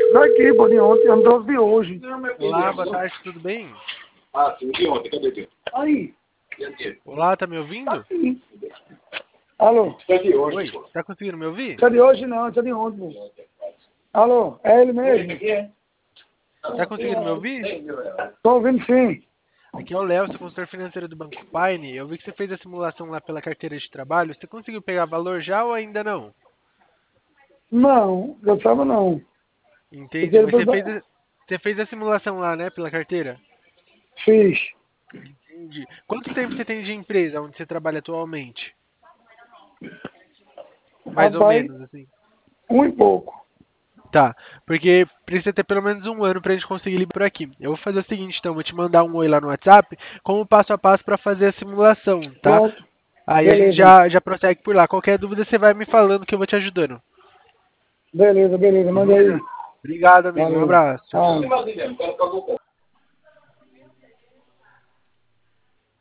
Daqui, pô, de ontem, eu não trouxe de hoje. Olá, boa tarde, tudo bem? Ah, sim, de ontem, cadê teu? Aí, Olá, tá me ouvindo? aqui. Alô? Isso é de hoje, Oi, pô. tá conseguindo me ouvir? Isso é de hoje não, isso é de ontem, pô. Alô, é ele mesmo? Tá conseguindo me ouvir? Tô ouvindo sim. Aqui é o Léo, sou consultor financeiro do Banco Pine. Eu vi que você fez a simulação lá pela carteira de trabalho. Você conseguiu pegar valor já ou ainda não? Não, eu saiba não. Porque Entendi, ele mas foi você fez a simulação lá, né, pela carteira? Fiz. Entendi. Quanto tempo você tem de empresa onde você trabalha atualmente? Mais ou Rapaz, menos, assim. um e pouco. Tá, porque precisa ter pelo menos um ano pra gente conseguir liberar por aqui. Eu vou fazer o seguinte, então, vou te mandar um oi lá no WhatsApp com o passo a passo pra fazer a simulação, tá? Pronto. Aí a gente Beleza. já prossegue por lá. Qualquer dúvida você vai me falando que eu vou te ajudando. Beleza, beleza. Manda aí. Beleza? Obrigado, amigo. Um Valeu. abraço. Tchau, tchau. Ah.